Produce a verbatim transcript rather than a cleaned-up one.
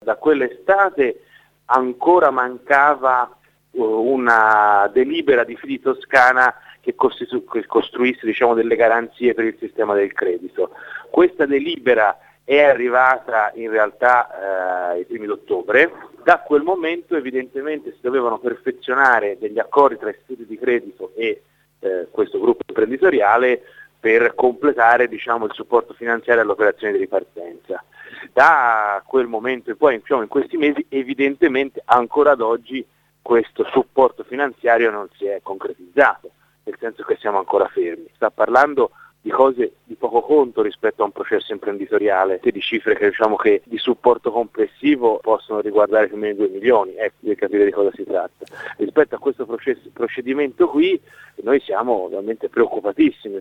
da quell'estate ancora mancava uh, una delibera di Fidi Toscana che, costitu- che costruisse diciamo, delle garanzie per il sistema del credito. Questa delibera è arrivata in realtà eh, i primi d'ottobre. Da quel momento evidentemente si dovevano perfezionare degli accordi tra istituti di credito e eh, questo gruppo imprenditoriale per completare diciamo, il supporto finanziario all'operazione di ripartenza. Da quel momento in poi, diciamo, in questi mesi, evidentemente ancora ad oggi questo supporto finanziario non si è concretizzato, nel senso che siamo ancora fermi. Sta parlando di cose di poco conto rispetto a un processo imprenditoriale, di cifre che diciamo che di supporto complessivo possono riguardare più o meno due milioni, ecco, per capire di cosa si tratta. Rispetto a questo processo, procedimento qui noi siamo ovviamente preoccupatissimi,